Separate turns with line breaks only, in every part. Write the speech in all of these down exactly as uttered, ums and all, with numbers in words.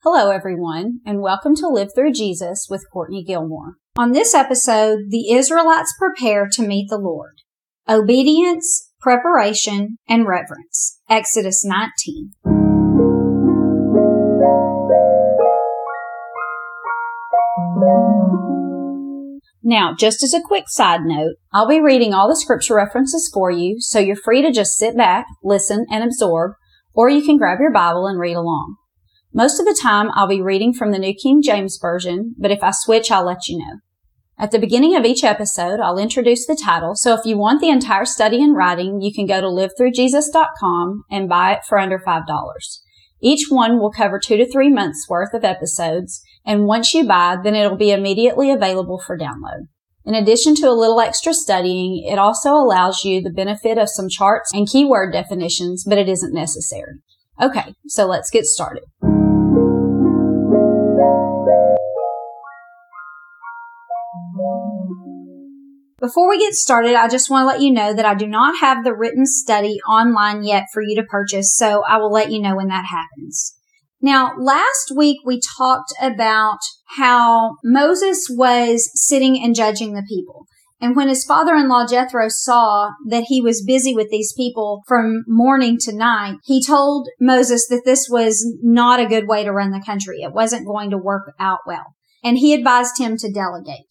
Hello, everyone, and welcome to Live Through Jesus with Courtney Gilmore. On this episode, the Israelites prepare to meet the Lord. Obedience, preparation, and reverence. Exodus nineteen. Now, just as a quick side note, I'll be reading all the scripture references for you, so you're free to just sit back, listen, and absorb, or you can grab your Bible and read along. Most of the time, I'll be reading from the New King James Version, but if I switch, I'll let you know. At the beginning of each episode, I'll introduce the title, so if you want the entire study in writing, you can go to live through jesus dot com and buy it for under five dollars. Each one will cover two to three months worth of episodes, and once you buy, then it'll be immediately available for download. In addition to a little extra studying, it also allows you the benefit of some charts and keyword definitions, but it isn't necessary. Okay, so let's get started. Before we get started, I just want to let you know that I do not have the written study online yet for you to purchase, so I will let you know when that happens. Now, last week we talked about how Moses was sitting and judging the people. And when his father-in-law Jethro saw that he was busy with these people from morning to night, he told Moses that this was not a good way to run the country. It wasn't going to work out well. And he advised him to delegate.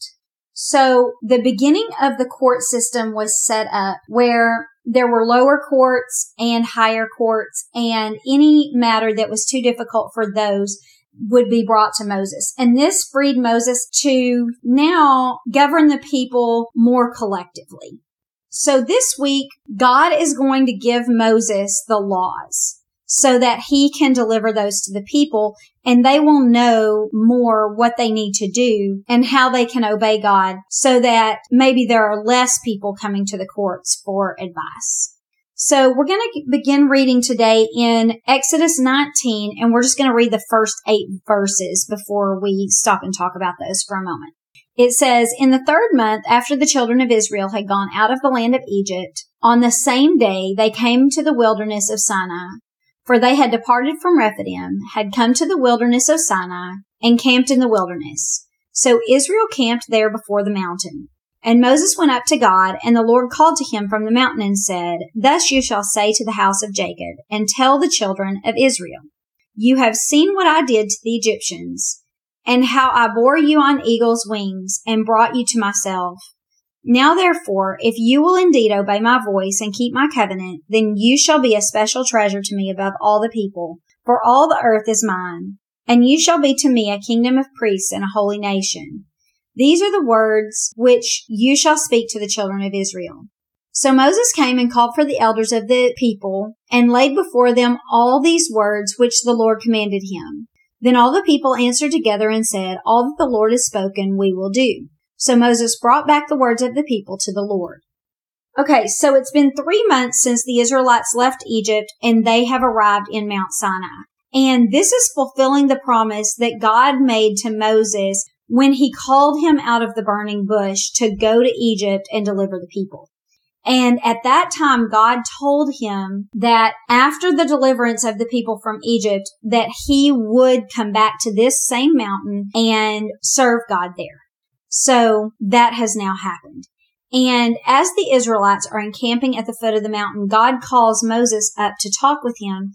So the beginning of the court system was set up where there were lower courts and higher courts, and any matter that was too difficult for those would be brought to Moses. And this freed Moses to now govern the people more collectively. So this week, God is going to give Moses the laws so that he can deliver those to the people, and they will know more what they need to do and how they can obey God so that maybe there are less people coming to the courts for advice. So we're going to begin reading today in Exodus nineteen, and we're just going to read the first eight verses before we stop and talk about those for a moment. It says, "In the third month after the children of Israel had gone out of the land of Egypt, on the same day they came to the wilderness of Sinai. For they had departed from Rephidim, had come to the wilderness of Sinai, and camped in the wilderness. So Israel camped there before the mountain. And Moses went up to God, and the Lord called to him from the mountain and said, Thus you shall say to the house of Jacob, and tell the children of Israel, You have seen what I did to the Egyptians, and how I bore you on eagle's wings, and brought you to myself. Now therefore, if you will indeed obey my voice and keep my covenant, then you shall be a special treasure to me above all the people, for all the earth is mine. And you shall be to me a kingdom of priests and a holy nation. These are the words which you shall speak to the children of Israel. So Moses came and called for the elders of the people, and laid before them all these words which the Lord commanded him. Then all the people answered together and said, All that the Lord has spoken we will do. So Moses brought back the words of the people to the Lord." Okay, so it's been three months since the Israelites left Egypt, and they have arrived in Mount Sinai. And this is fulfilling the promise that God made to Moses when he called him out of the burning bush to go to Egypt and deliver the people. And at that time, God told him that after the deliverance of the people from Egypt, that he would come back to this same mountain and serve God there. So that has now happened. And as the Israelites are encamping at the foot of the mountain, God calls Moses up to talk with him.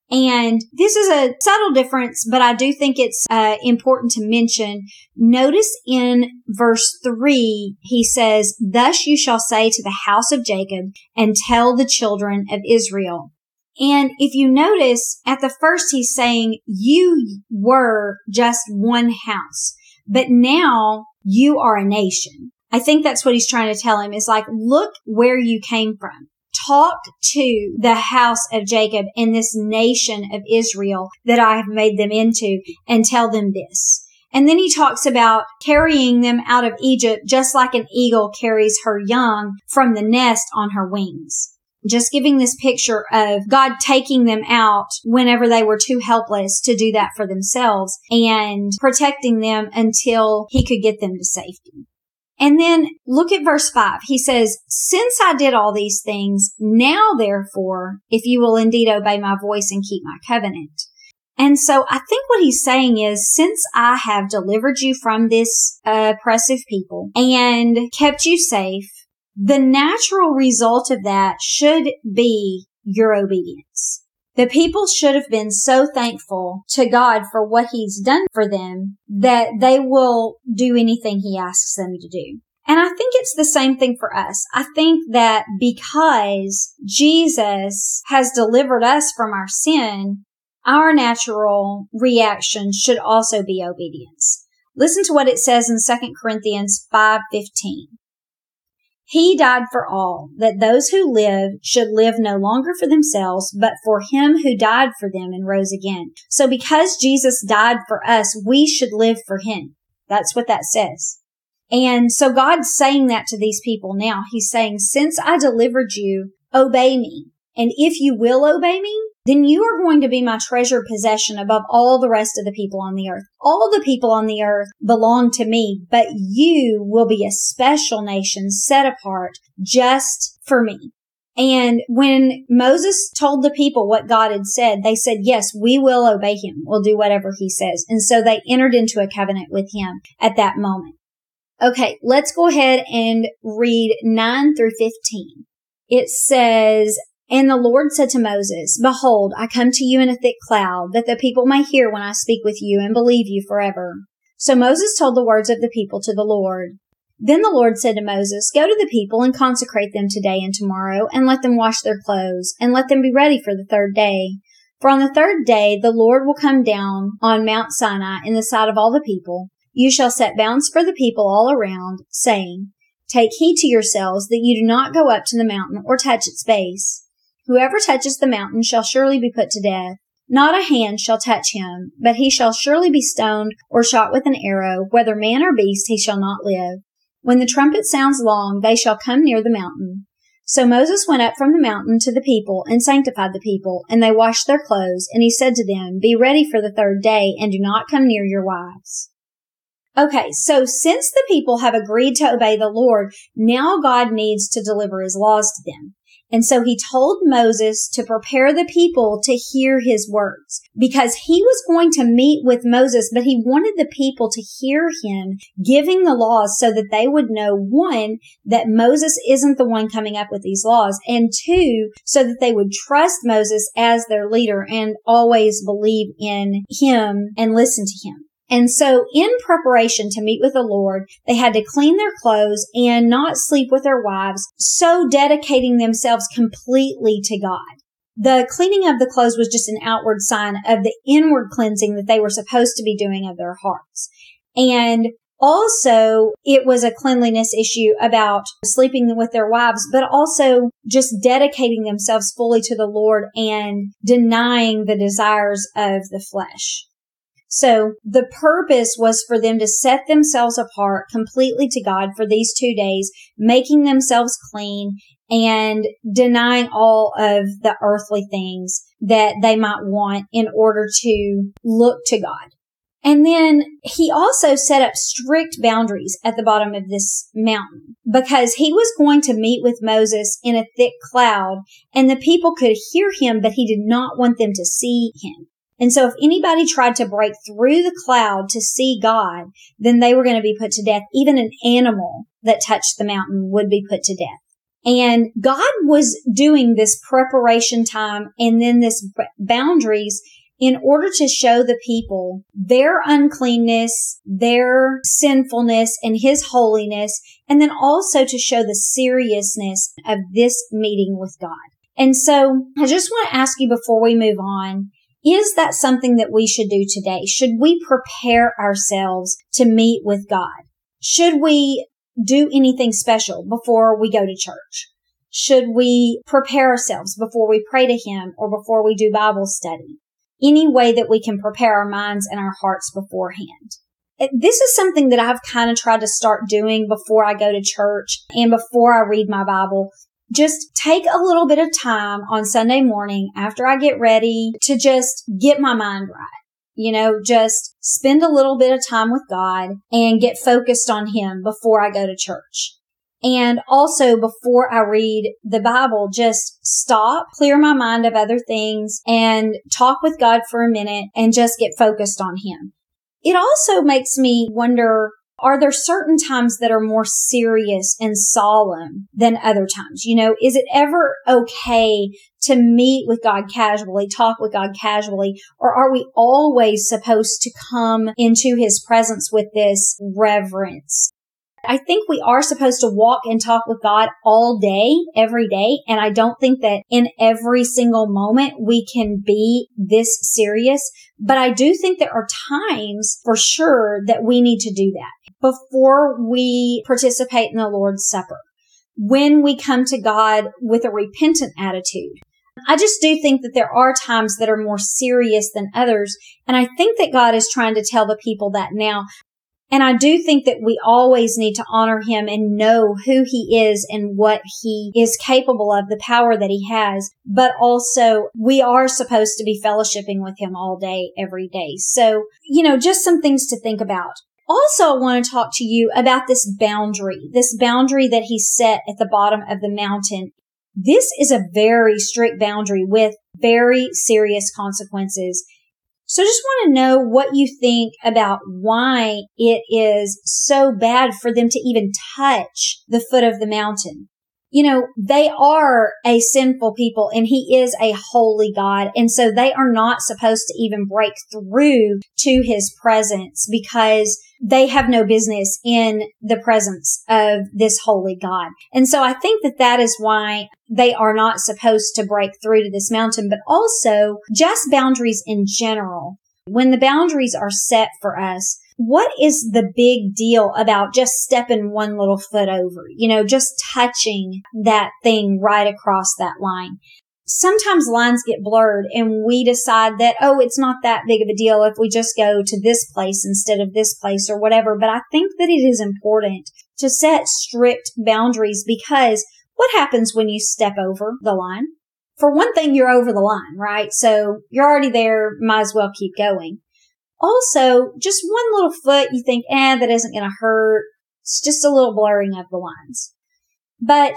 And this is a subtle difference, but I do think it's uh, important to mention. Notice in verse three, he says, Thus you shall say to the house of Jacob, and tell the children of Israel. And if you notice, at the first he's saying, you were just one house, but now you are a nation. I think that's what he's trying to tell him. Is like, look where you came from. Talk to the house of Jacob and this nation of Israel that I have made them into, and tell them this. And then he talks about carrying them out of Egypt just like an eagle carries her young from the nest on her wings. Just giving this picture of God taking them out whenever they were too helpless to do that for themselves, and protecting them until he could get them to safety. And then look at verse five. He says, Since I did all these things, now therefore, if you will indeed obey my voice and keep my covenant. And so I think what he's saying is, since I have delivered you from this uh, oppressive people and kept you safe, the natural result of that should be your obedience. The people should have been so thankful to God for what he's done for them that they will do anything he asks them to do. And I think it's the same thing for us. I think that because Jesus has delivered us from our sin, our natural reaction should also be obedience. Listen to what it says in Second Corinthians five fifteen. He died for all, that those who live should live no longer for themselves, but for him who died for them and rose again. So because Jesus died for us, we should live for him. That's what that says. And so God's saying that to these people now. He's saying, since I delivered you, obey me. And if you will obey me, then you are going to be my treasured possession above all the rest of the people on the earth. All the people on the earth belong to me, but you will be a special nation set apart just for me. And when Moses told the people what God had said, they said, yes, we will obey him. We'll do whatever he says. And so they entered into a covenant with him at that moment. Okay, let's go ahead and read nine through fifteen. It says, and the Lord said to Moses, behold, I come to you in a thick cloud, that the people may hear when I speak with you and believe you forever. So Moses told the words of the people to the Lord. Then the Lord said to Moses, go to the people and consecrate them today and tomorrow, and let them wash their clothes, and let them be ready for the third day. For on the third day the Lord will come down on Mount Sinai in the sight of all the people. You shall set bounds for the people all around, saying, take heed to yourselves that you do not go up to the mountain or touch its base. Whoever touches the mountain shall surely be put to death. Not a hand shall touch him, but he shall surely be stoned or shot with an arrow. Whether man or beast, he shall not live. When the trumpet sounds long, they shall come near the mountain. So Moses went up from the mountain to the people and sanctified the people, and they washed their clothes. And he said to them, be ready for the third day, and do not come near your wives. Okay, so since the people have agreed to obey the Lord, now God needs to deliver his laws to them. And so he told Moses to prepare the people to hear his words, because he was going to meet with Moses, but he wanted the people to hear him giving the laws so that they would know, one, that Moses isn't the one coming up with these laws, and two, so that they would trust Moses as their leader and always believe in him and listen to him. And so in preparation to meet with the Lord, they had to clean their clothes and not sleep with their wives, so dedicating themselves completely to God. The cleaning of the clothes was just an outward sign of the inward cleansing that they were supposed to be doing of their hearts. And also, it was a cleanliness issue about sleeping with their wives, but also just dedicating themselves fully to the Lord and denying the desires of the flesh. So the purpose was for them to set themselves apart completely to God for these two days, making themselves clean and denying all of the earthly things that they might want in order to look to God. And then he also set up strict boundaries at the bottom of this mountain, because he was going to meet with Moses in a thick cloud, and the people could hear him, but he did not want them to see him. And so if anybody tried to break through the cloud to see God, then they were going to be put to death. Even an animal that touched the mountain would be put to death. And God was doing this preparation time and then this boundaries in order to show the people their uncleanness, their sinfulness, and his holiness, and then also to show the seriousness of this meeting with God. And so I just want to ask you before we move on, is that something that we should do today? Should we prepare ourselves to meet with God? Should we do anything special before we go to church? Should we prepare ourselves before we pray to him or before we do Bible study? Any way that we can prepare our minds and our hearts beforehand. This is something that I've kind of tried to start doing before I go to church and before I read my Bible. Just take a little bit of time on Sunday morning after I get ready to just get my mind right. You know, just spend a little bit of time with God and get focused on him before I go to church. And also before I read the Bible, just stop, clear my mind of other things and talk with God for a minute and just get focused on Him. It also makes me wonder, are there certain times that are more serious and solemn than other times? You know, is it ever okay to meet with God casually, talk with God casually, or are we always supposed to come into His presence with this reverence? I think we are supposed to walk and talk with God all day, every day. And I don't think that in every single moment we can be this serious. But I do think there are times for sure that we need to do that before we participate in the Lord's Supper. When we come to God with a repentant attitude. I just do think that there are times that are more serious than others. And I think that God is trying to tell the people that now. And I do think that we always need to honor Him and know who He is and what He is capable of, the power that He has. But also, we are supposed to be fellowshipping with Him all day, every day. So, you know, just some things to think about. Also, I want to talk to you about this boundary, this boundary that He set at the bottom of the mountain. This is a very strict boundary with very serious consequences. So just want to know what you think about why it is so bad for them to even touch the foot of the mountain. You know, they are a sinful people and He is a holy God. And so they are not supposed to even break through to His presence because they have no business in the presence of this holy God. And so I think that that is why they are not supposed to break through to this mountain, but also just boundaries in general. When the boundaries are set for us, what is the big deal about just stepping one little foot over? You know, just touching that thing right across that line. Sometimes lines get blurred and we decide that, oh, it's not that big of a deal if we just go to this place instead of this place or whatever. But I think that it is important to set strict boundaries because what happens when you step over the line? For one thing, you're over the line, right? So you're already there, might as well keep going. Also, just one little foot, you think, eh, that isn't going to hurt. It's just a little blurring of the lines. But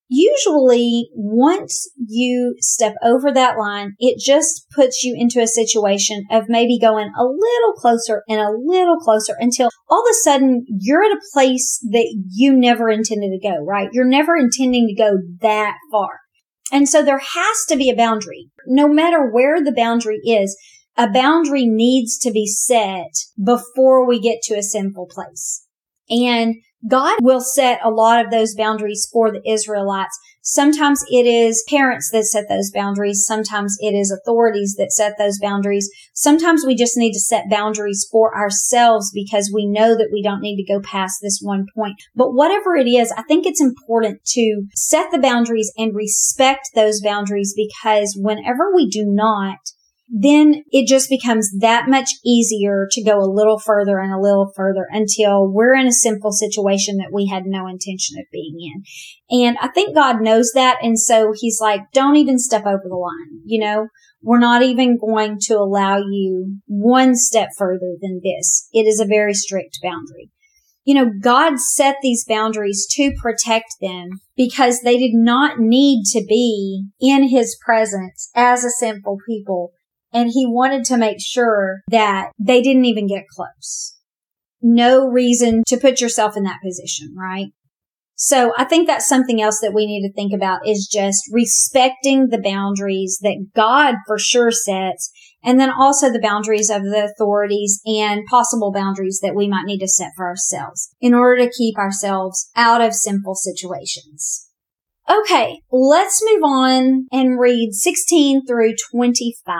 usually, once you step over that line, it just puts you into a situation of maybe going a little closer and a little closer until all of a sudden you're at a place that you never intended to go, right? You're never intending to go that far. And so there has to be a boundary. No matter where the boundary is, a boundary needs to be set before we get to a sinful place. And God will set a lot of those boundaries for the Israelites. Sometimes it is parents that set those boundaries. Sometimes it is authorities that set those boundaries. Sometimes we just need to set boundaries for ourselves because we know that we don't need to go past this one point. But whatever it is, I think it's important to set the boundaries and respect those boundaries because whenever we do not, then it just becomes that much easier to go a little further and a little further until we're in a sinful situation that we had no intention of being in. And I think God knows that. And so He's like, don't even step over the line. You know, we're not even going to allow you one step further than this. It is a very strict boundary. You know, God set these boundaries to protect them because they did not need to be in His presence as a sinful people. And He wanted to make sure that they didn't even get close. No reason to put yourself in that position, right? So I think that's something else that we need to think about is just respecting the boundaries that God for sure sets, and then also the boundaries of the authorities and possible boundaries that we might need to set for ourselves in order to keep ourselves out of sinful situations. Okay, let's move on and read sixteen through twenty-five.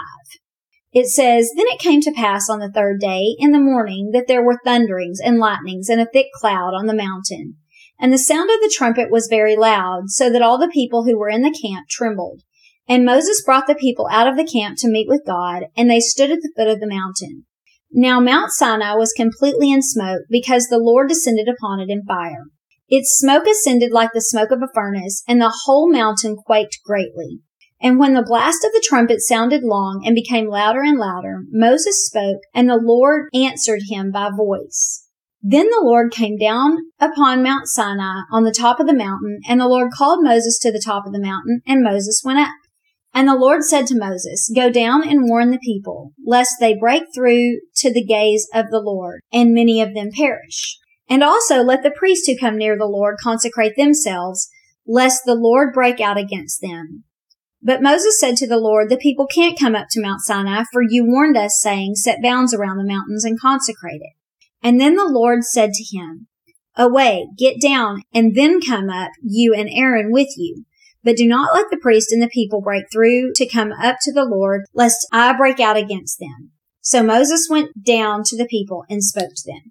It says, Then it came to pass on the third day in the morning that there were thunderings and lightnings and a thick cloud on the mountain. And the sound of the trumpet was very loud, so that all the people who were in the camp trembled. And Moses brought the people out of the camp to meet with God, and they stood at the foot of the mountain. Now Mount Sinai was completely in smoke, because the Lord descended upon it in fire. Its smoke ascended like the smoke of a furnace, and the whole mountain quaked greatly. And when the blast of the trumpet sounded long and became louder and louder, Moses spoke, and the Lord answered him by voice. Then the Lord came down upon Mount Sinai on the top of the mountain, and the Lord called Moses to the top of the mountain, and Moses went up. And the Lord said to Moses, Go down and warn the people, lest they break through to the gaze of the Lord, and many of them perish. And also let the priests who come near the Lord consecrate themselves, lest the Lord break out against them. But Moses said to the Lord, The people can't come up to Mount Sinai, for you warned us, saying, Set bounds around the mountains and consecrate it. And then the Lord said to him, Away, get down, and then come up, you and Aaron with you. But do not let the priest and the people break through to come up to the Lord, lest I break out against them. So Moses went down to the people and spoke to them.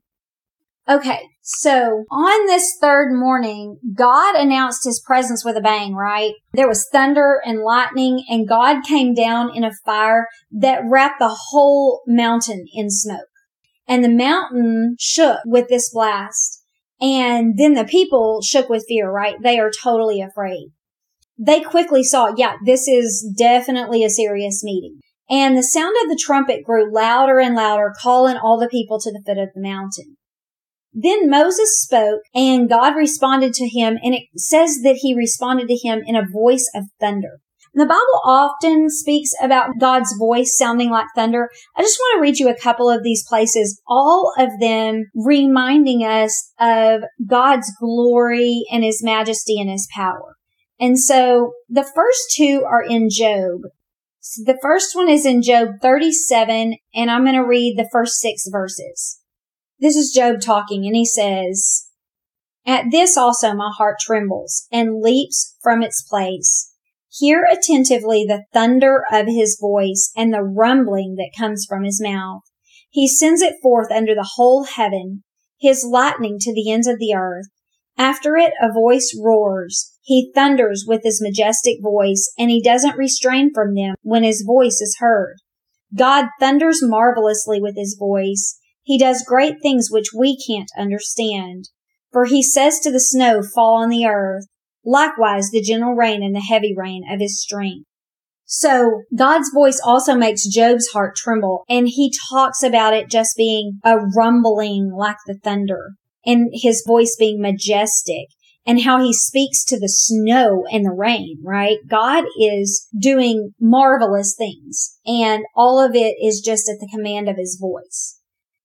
Okay, so on this third morning, God announced his presence with a bang, right? There was thunder and lightning, and God came down in a fire that wrapped the whole mountain in smoke. And the mountain shook with this blast. And then the people shook with fear, right? They are totally afraid. They quickly saw, yeah, this is definitely a serious meeting. And the sound of the trumpet grew louder and louder, calling all the people to the foot of the mountain. Then Moses spoke, and God responded to him, and it says that he responded to him in a voice of thunder. The Bible often speaks about God's voice sounding like thunder. I just want to read you a couple of these places, all of them reminding us of God's glory and his majesty and his power. And so the first two are in Job. So the first one is in Job thirty-seven, and I'm going to read the first six verses. This is Job talking, and he says, At this also my heart trembles and leaps from its place. Hear attentively the thunder of his voice and the rumbling that comes from his mouth. He sends it forth under the whole heaven, his lightning to the ends of the earth. After it, a voice roars. He thunders with his majestic voice, and he doesn't restrain from them when his voice is heard. God thunders marvelously with his voice. He does great things which we can't understand. For he says to the snow, Fall on the earth. Likewise, the gentle rain and the heavy rain of his strength. So God's voice also makes Job's heart tremble, and he talks about it just being a rumbling like the thunder, and his voice being majestic, and how he speaks to the snow and the rain, right? God is doing marvelous things, and all of it is just at the command of his voice.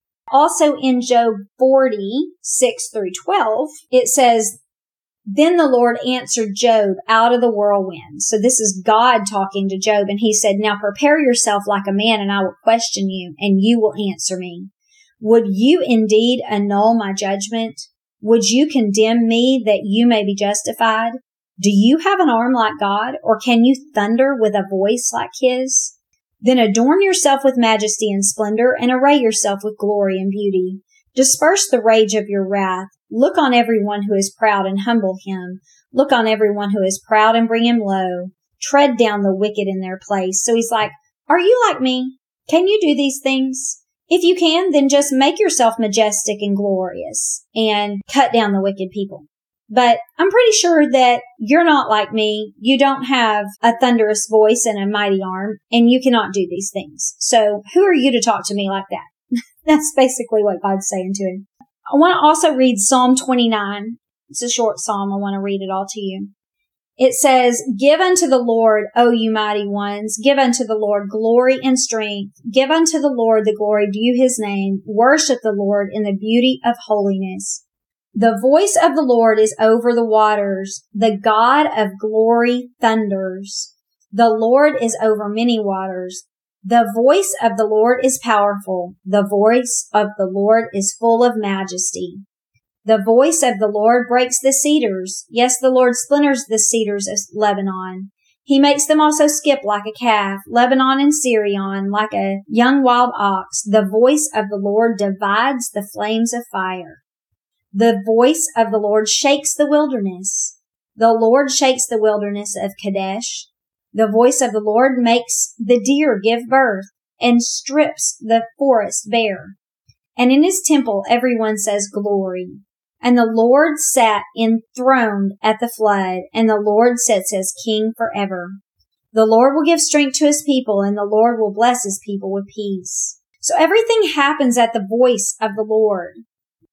Also in Job forty, six through twelve, it says, Then the Lord answered Job out of the whirlwind. So this is God talking to Job, and he said, Now prepare yourself like a man, and I will question you, and you will answer me. Would you indeed annul my judgment? Would you condemn me that you may be justified? Do you have an arm like God, or can you thunder with a voice like his? Then adorn yourself with majesty and splendor, and array yourself with glory and beauty. Disperse the rage of your wrath. Look on everyone who is proud and humble him. Look on everyone who is proud and bring him low. Tread down the wicked in their place. So he's like, are you like me? Can you do these things? If you can, then just make yourself majestic and glorious and cut down the wicked people. But I'm pretty sure that you're not like me. You don't have a thunderous voice and a mighty arm, and you cannot do these things. So who are you to talk to me like that? That's basically what God's saying to him. I want to also read Psalm twenty-nine. It's a short psalm. I want to read it all to you. It says, Give unto the Lord, O you mighty ones. Give unto the Lord glory and strength. Give unto the Lord the glory due his name. Worship the Lord in the beauty of holiness. The voice of the Lord is over the waters. The God of glory thunders. The Lord is over many waters. The voice of the Lord is powerful. The voice of the Lord is full of majesty. The voice of the Lord breaks the cedars. Yes, the Lord splinters the cedars of Lebanon. He makes them also skip like a calf, Lebanon and Syrian, like a young wild ox. The voice of the Lord divides the flames of fire. The voice of the Lord shakes the wilderness. The Lord shakes the wilderness of Kadesh. The voice of the Lord makes the deer give birth and strips the forest bare. And in his temple everyone says glory. And the Lord sat enthroned at the flood, and the Lord sits as king forever. The Lord will give strength to his people, and the Lord will bless his people with peace. So everything happens at the voice of the Lord.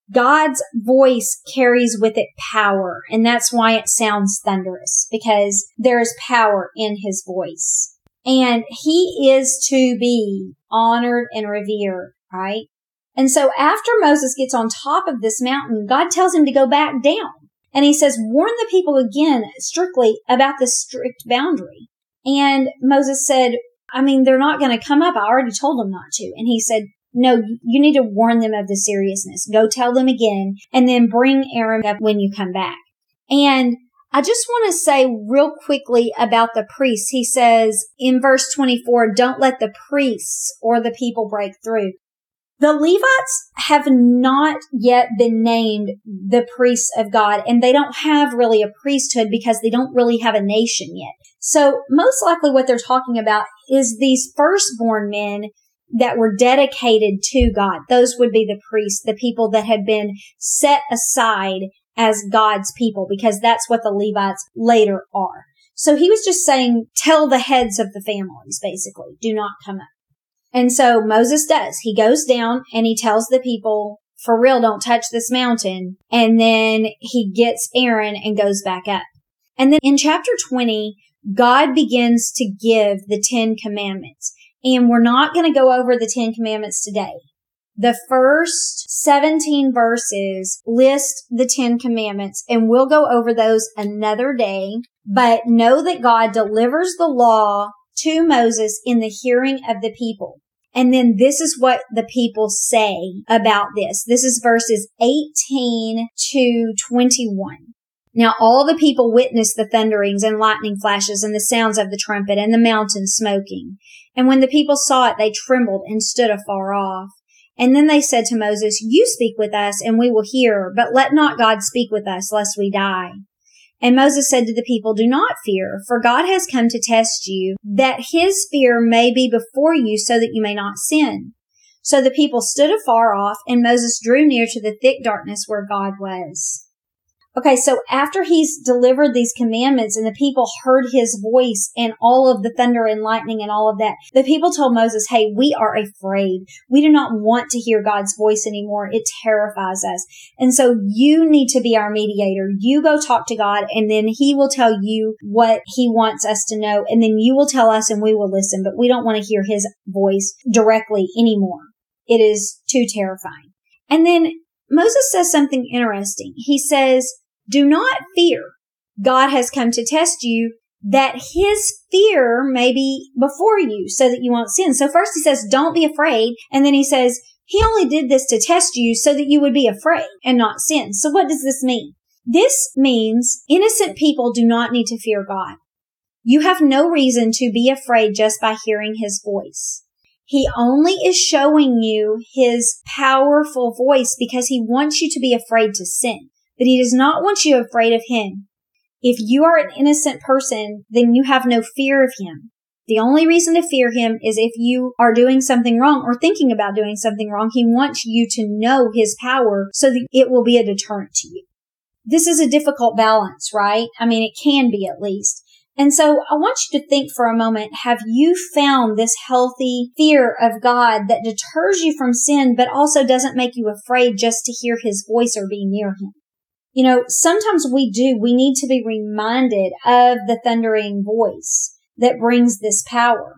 God's voice carries with it power, and that's why it sounds thunderous, because there is power in his voice. And he is to be honored and revered, right? And so after Moses gets on top of this mountain, God tells him to go back down. And he says, warn the people again strictly about this strict boundary. And Moses said, I mean, they're not going to come up. I already told them not to. And he said, no, you need to warn them of the seriousness. Go tell them again, and then bring Aaron up when you come back. And I just want to say real quickly about the priests. He says in verse twenty-four, don't let the priests or the people break through. The Levites have not yet been named the priests of God, and they don't have really a priesthood because they don't really have a nation yet. So most likely what they're talking about is these firstborn men that were dedicated to God. Those would be the priests, the people that had been set aside as God's people, because that's what the Levites later are. So he was just saying, tell the heads of the families, basically, do not come up. And so Moses does. He goes down and he tells the people, for real, don't touch this mountain. And then he gets Aaron and goes back up. And then in chapter twenty, God begins to give the Ten Commandments. And we're not going to go over the Ten Commandments today. The first seventeen verses list the Ten Commandments, and we'll go over those another day. But know that God delivers the law to Moses in the hearing of the people. And then this is what the people say about this. This is verses eighteen to twenty-one. Now all the people witnessed the thunderings and lightning flashes and the sounds of the trumpet and the mountain smoking. And when the people saw it, they trembled and stood afar off. And then they said to Moses, you speak with us and we will hear, but let not God speak with us lest we die. And Moses said to the people, do not fear, for God has come to test you, that his fear may be before you so that you may not sin. So the people stood afar off, and Moses drew near to the thick darkness where God was. Okay, so after he's delivered these commandments and the people heard his voice and all of the thunder and lightning and all of that, the people told Moses, hey, we are afraid. We do not want to hear God's voice anymore. It terrifies us. And so you need to be our mediator. You go talk to God, and then he will tell you what he wants us to know. And then you will tell us and we will listen, but we don't want to hear his voice directly anymore. It is too terrifying. And then Moses says something interesting. He says, do not fear. God has come to test you, that his fear may be before you so that you won't sin. So first he says, don't be afraid. And then he says, he only did this to test you so that you would be afraid and not sin. So what does this mean? This means innocent people do not need to fear God. You have no reason to be afraid just by hearing his voice. He only is showing you his powerful voice because he wants you to be afraid to sin. But he does not want you afraid of him. If you are an innocent person, then you have no fear of him. The only reason to fear him is if you are doing something wrong or thinking about doing something wrong. He wants you to know his power so that it will be a deterrent to you. This is a difficult balance, right? I mean, it can be at least. And so I want you to think for a moment, have you found this healthy fear of God that deters you from sin, but also doesn't make you afraid just to hear his voice or be near him? You know, sometimes we do. We need to be reminded of the thundering voice that brings this power.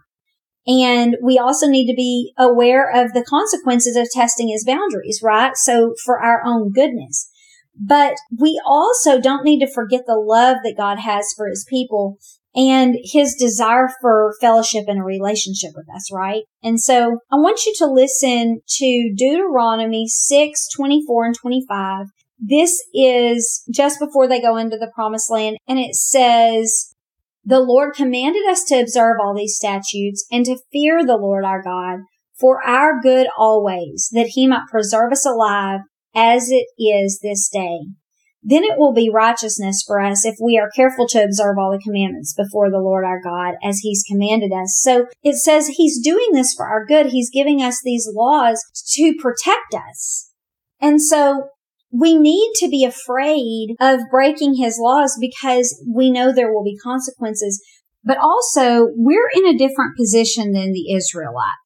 And we also need to be aware of the consequences of testing his boundaries, right? So for our own goodness. But we also don't need to forget the love that God has for his people and his desire for fellowship and a relationship with us, right? And so I want you to listen to Deuteronomy six, twenty-four and twenty-five. This is just before they go into the promised land, and it says, the Lord commanded us to observe all these statutes and to fear the Lord our God for our good always, that he might preserve us alive as it is this day. Then it will be righteousness for us if we are careful to observe all the commandments before the Lord our God as he's commanded us. So it says he's doing this for our good. He's giving us these laws to protect us. And so we need to be afraid of breaking his laws because we know there will be consequences. But also, we're in a different position than the Israelites.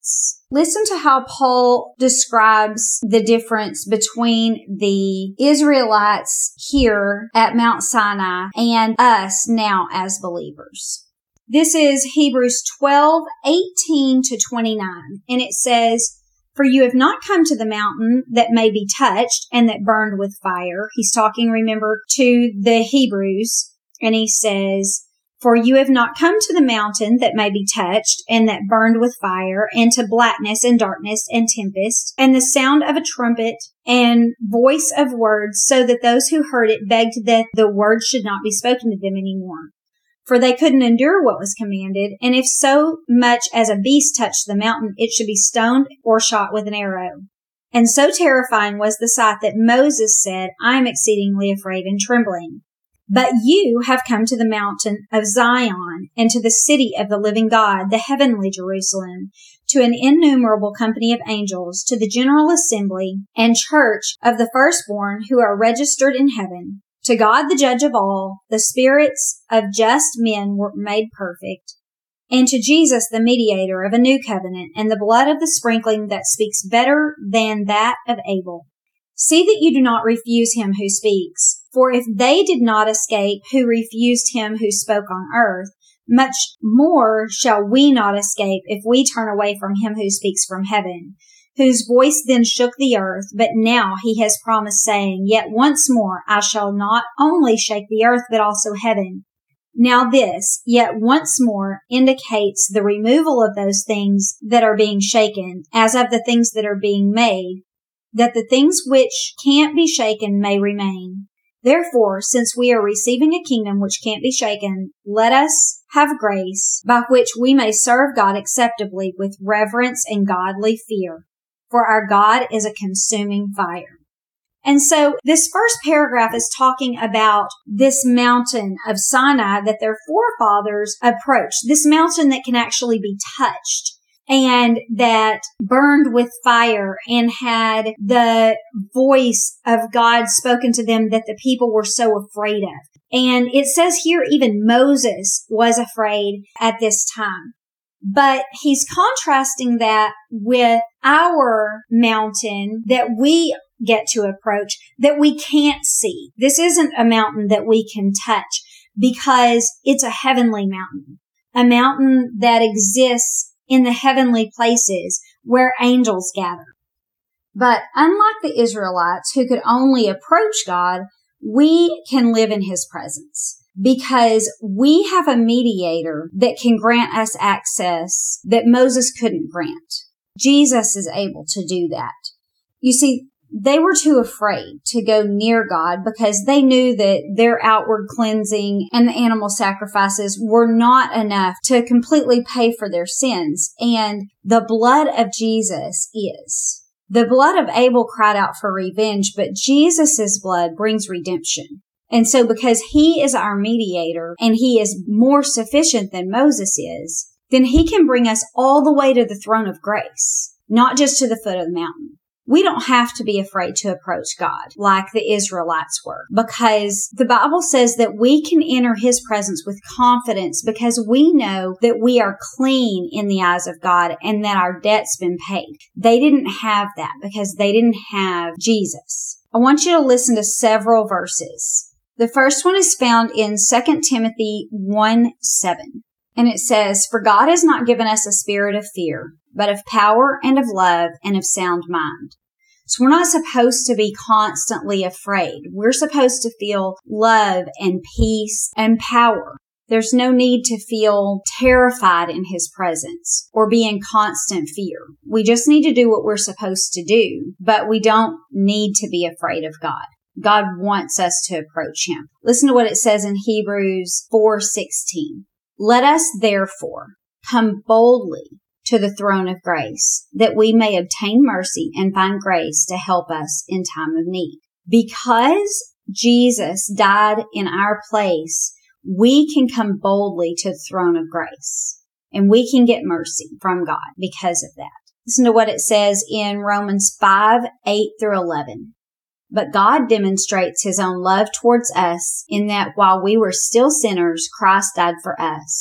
Listen to how Paul describes the difference between the Israelites here at Mount Sinai and us now as believers. This is Hebrews twelve, eighteen to twenty-nine, and it says, "For you have not come to the mountain that may be touched and that burned with fire." He's talking, remember, to the Hebrews, and he says, "For you have not come to the mountain that may be touched and that burned with fire, and to blackness and darkness and tempest, and the sound of a trumpet and voice of words, so that those who heard it begged that the words should not be spoken to them any more. For they couldn't endure what was commanded, and if so much as a beast touched the mountain, it should be stoned or shot with an arrow. And so terrifying was the sight that Moses said, 'I am exceedingly afraid and trembling.' But you have come to the mountain of Zion, and to the city of the living God, the heavenly Jerusalem, to an innumerable company of angels, to the general assembly and church of the firstborn who are registered in heaven, to God the judge of all, the spirits of just men were made perfect, and to Jesus the mediator of a new covenant, and the blood of the sprinkling that speaks better than that of Abel. See that you do not refuse him who speaks. For if they did not escape who refused him who spoke on earth, much more shall we not escape if we turn away from him who speaks from heaven, whose voice then shook the earth, but now he has promised, saying, 'Yet once more I shall not only shake the earth, but also heaven.' Now this, 'yet once more,' indicates the removal of those things that are being shaken, as of the things that are being made, that the things which can't be shaken may remain. Therefore, since we are receiving a kingdom which can't be shaken, let us have grace by which we may serve God acceptably with reverence and godly fear. For our God is a consuming fire." And so this first paragraph is talking about this mountain of Sinai that their forefathers approached, this mountain that can actually be touched, and that burned with fire and had the voice of God spoken to them that the people were so afraid of. And it says here even Moses was afraid at this time. But he's contrasting that with our mountain that we get to approach that we can't see. This isn't a mountain that we can touch because it's a heavenly mountain, a mountain that exists in the heavenly places where angels gather. But unlike the Israelites who could only approach God, we can live in his presence because we have a mediator that can grant us access that Moses couldn't grant. Jesus is able to do that. You see, they were too afraid to go near God because they knew that their outward cleansing and the animal sacrifices were not enough to completely pay for their sins. And the blood of Jesus is. The blood of Abel cried out for revenge, but Jesus' blood brings redemption. And so because he is our mediator and he is more sufficient than Moses is, then he can bring us all the way to the throne of grace, not just to the foot of the mountain. We don't have to be afraid to approach God like the Israelites were, because the Bible says that we can enter his presence with confidence because we know that we are clean in the eyes of God and that our debt's been paid. They didn't have that because they didn't have Jesus. I want you to listen to several verses. The first one is found in Second Timothy one seven. And it says, "For God has not given us a spirit of fear, but of power and of love and of sound mind." So we're not supposed to be constantly afraid. We're supposed to feel love and peace and power. There's no need to feel terrified in his presence or be in constant fear. We just need to do what we're supposed to do, but we don't need to be afraid of God. God wants us to approach him. Listen to what it says in Hebrews four sixteen. "Let us therefore come boldly to the throne of grace, that we may obtain mercy and find grace to help us in time of need." Because Jesus died in our place, we can come boldly to the throne of grace, and we can get mercy from God because of that. Listen to what it says in Romans five eight through eleven. "But God demonstrates his own love towards us in that while we were still sinners, Christ died for us.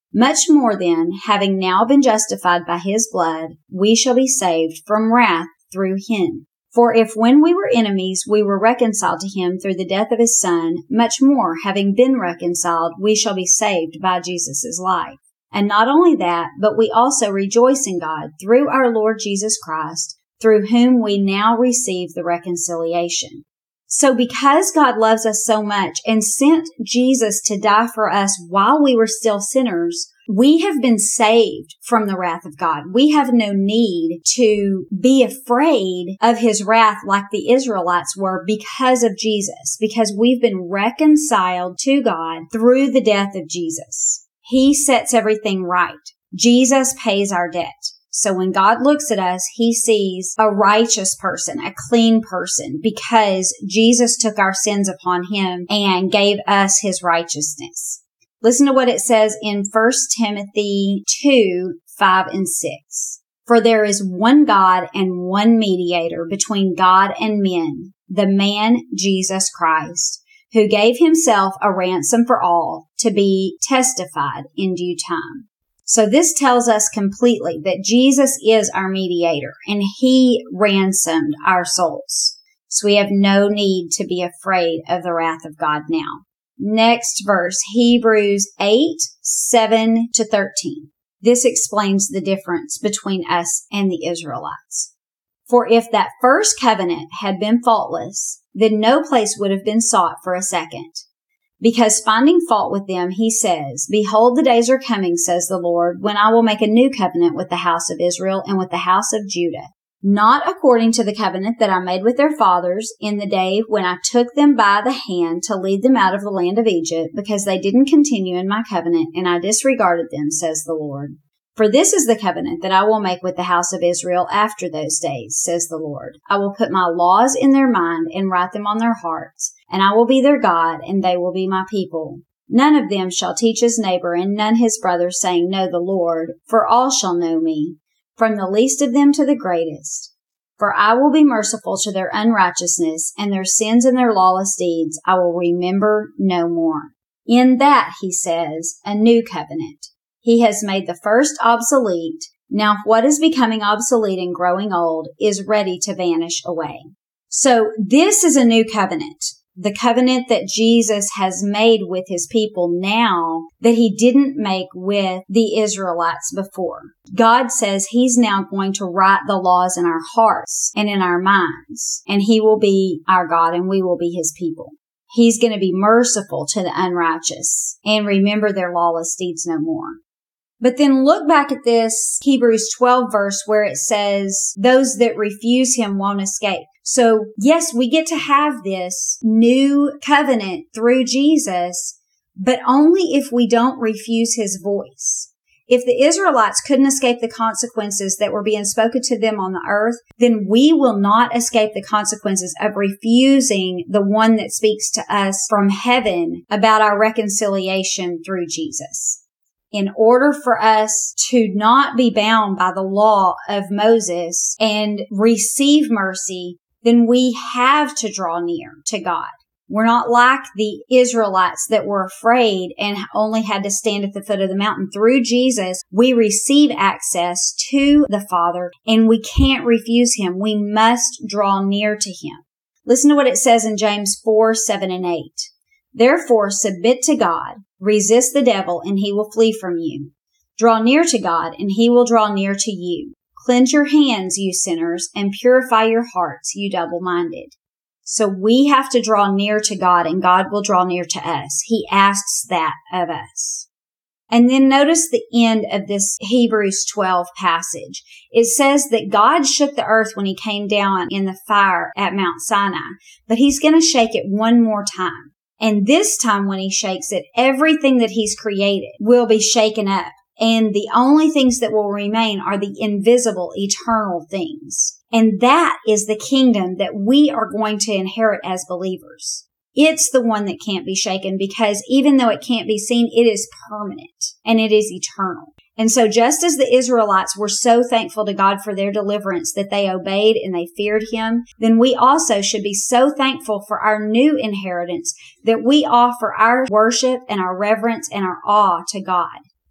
Much more then, having now been justified by his blood, we shall be saved from wrath through him. For if when we were enemies we were reconciled to him through the death of his Son, much more, having been reconciled, we shall be saved by Jesus' life. And not only that, but we also rejoice in God through our Lord Jesus Christ, through whom we now receive the reconciliation. So because God loves us so much and sent Jesus to die for us while we were still sinners, we have been saved from the wrath of God. We have no need to be afraid of his wrath like the Israelites were because of Jesus, because we've been reconciled to God through the death of Jesus. He sets everything right. Jesus pays our debt. So when God looks at us, he sees a righteous person, a clean person, because Jesus took our sins upon him and gave us his righteousness. Listen to what it says in First Timothy two, five and six. For there is one God and one mediator between God and men, the man Jesus Christ, who gave himself a ransom for all to be testified in due time. So this tells us completely that Jesus is our mediator and he ransomed our souls. So we have no need to be afraid of the wrath of God now. Next verse, Hebrews eight, seven to thirteen. This explains the difference between us and the Israelites. For if that first covenant had been faultless, then no place would have been sought for a second. Because finding fault with them, he says, Behold, the days are coming, says the Lord, when I will make a new covenant with the house of Israel and with the house of Judah, not according to the covenant that I made with their fathers in the day when I took them by the hand to lead them out of the land of Egypt, because they didn't continue in my covenant, and I disregarded them, says the Lord. For this is the covenant that I will make with the house of Israel after those days, says the Lord. I will put my laws in their mind and write them on their hearts, and I will be their God, and they will be my people. None of them shall teach his neighbor and none his brother, saying, Know the Lord, for all shall know me, from the least of them to the greatest. For I will be merciful to their unrighteousness, and their sins and their lawless deeds I will remember no more. In that, he says, a new covenant. He has made the first obsolete. Now what is becoming obsolete and growing old is ready to vanish away. So this is a new covenant. The covenant that Jesus has made with his people now that he didn't make with the Israelites before. God says he's now going to write the laws in our hearts and in our minds, and he will be our God and we will be his people. He's going to be merciful to the unrighteous and remember their lawless deeds no more. But then look back at this Hebrews twelve verse where it says, those that refuse him won't escape. So yes, we get to have this new covenant through Jesus, but only if we don't refuse his voice. If the Israelites couldn't escape the consequences that were being spoken to them on the earth, then we will not escape the consequences of refusing the one that speaks to us from heaven about our reconciliation through Jesus. In order for us to not be bound by the law of Moses and receive mercy, then we have to draw near to God. We're not like the Israelites that were afraid and only had to stand at the foot of the mountain. Through Jesus, we receive access to the Father and we can't refuse him. We must draw near to him. Listen to what it says in James four, seven and eight. Therefore, submit to God, resist the devil, and he will flee from you. Draw near to God, and he will draw near to you. Cleanse your hands, you sinners, and purify your hearts, you double-minded. So we have to draw near to God, and God will draw near to us. He asks that of us. And then notice the end of this Hebrews twelve passage. It says that God shook the earth when he came down in the fire at Mount Sinai, but he's going to shake it one more time. And this time when he shakes it, everything that he's created will be shaken up. And the only things that will remain are the invisible, eternal things. And that is the kingdom that we are going to inherit as believers. It's the one that can't be shaken because even though it can't be seen, it is permanent and it is eternal. And so just as the Israelites were so thankful to God for their deliverance that they obeyed and they feared him, then we also should be so thankful for our new inheritance that we offer our worship and our reverence and our awe to God.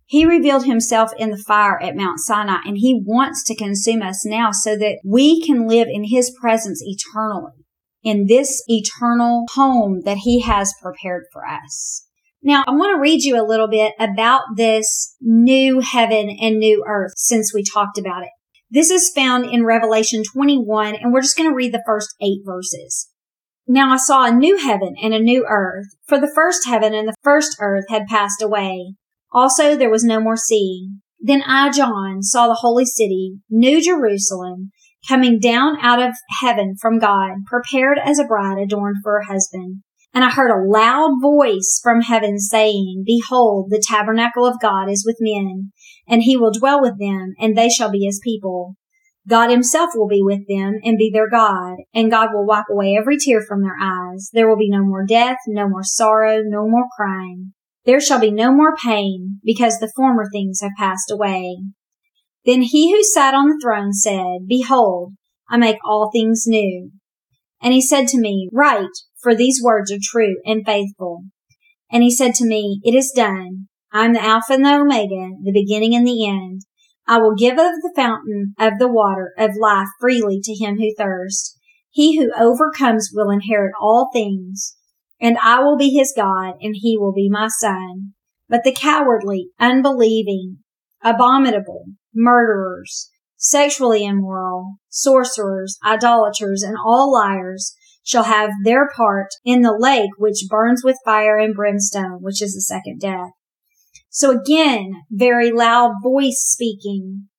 He revealed himself in the fire at Mount Sinai, and he wants to consume us now so that we can live in his presence eternally, in this eternal home that he has prepared for us. Now, I want to read you a little bit about this new heaven and new earth since we talked about it. This is found in Revelation twenty-one, and we're just going to read the first eight verses. Now I saw a new heaven and a new earth, for the first heaven and the first earth had passed away. Also there was no more sea. Then I, John, saw the holy city, New Jerusalem, coming down out of heaven from God, prepared as a bride adorned for her husband. And I heard a loud voice from heaven saying, Behold, the tabernacle of God is with men, and he will dwell with them, and they shall be his people. God himself will be with them and be their God, and God will wipe away every tear from their eyes. There will be no more death, no more sorrow, no more crying. There shall be no more pain, because the former things have passed away. Then he who sat on the throne said, Behold, I make all things new. And he said to me, Write, for these words are true and faithful. And he said to me, It is done. I am the Alpha and the Omega, the beginning and the end. I will give of the fountain of the water of life freely to him who thirsts. He who overcomes will inherit all things, and I will be his God, and he will be my son. But the cowardly, unbelieving, abominable, murderers, sexually immoral, sorcerers, idolaters, and all liars shall have their part in the lake which burns with fire and brimstone, which is the second death. So again, very loud voice speaking.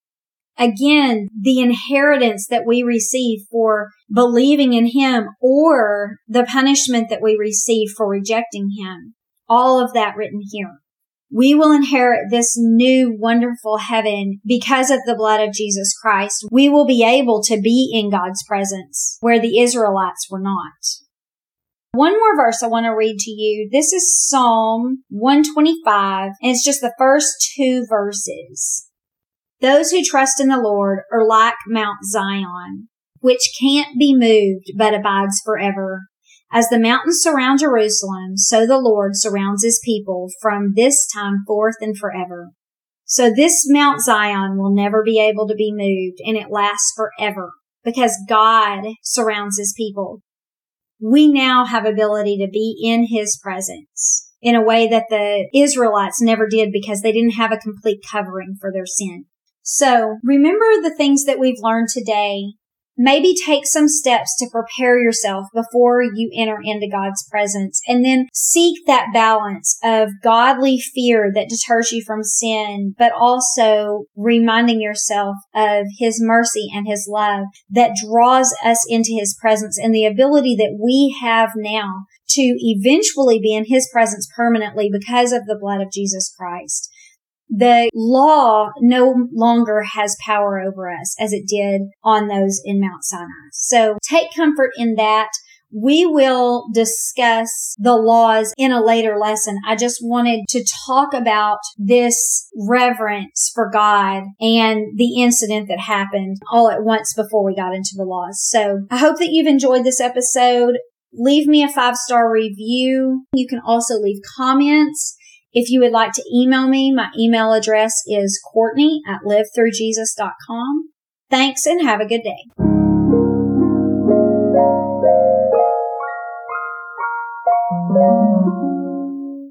Again, the inheritance that we receive for believing in him, or the punishment that we receive for rejecting him. All of that written here. We will inherit this new wonderful heaven because of the blood of Jesus Christ. We will be able to be in God's presence where the Israelites were not. One more verse I want to read to you. This is Psalm one twenty-five, and it's just the first two verses. Those who trust in the Lord are like Mount Zion, which can't be moved but abides forever. As the mountains surround Jerusalem, so the Lord surrounds his people from this time forth and forever. So this Mount Zion will never be able to be moved, and it lasts forever because God surrounds his people. We now have ability to be in his presence in a way that the Israelites never did because they didn't have a complete covering for their sin. So remember the things that we've learned today. Maybe take some steps to prepare yourself before you enter into God's presence, and then seek that balance of godly fear that deters you from sin, but also reminding yourself of his mercy and his love that draws us into his presence, and the ability that we have now to eventually be in his presence permanently because of the blood of Jesus Christ. The law no longer has power over us as it did on those in Mount Sinai. So take comfort in that. We will discuss the laws in a later lesson. I just wanted to talk about this reverence for God and the incident that happened all at once before we got into the laws. So I hope that you've enjoyed this episode. Leave me a five-star review. You can also leave comments. If you would like to email me, my email address is Courtney at live through jesus dot com. Thanks and have a good day. Thank you.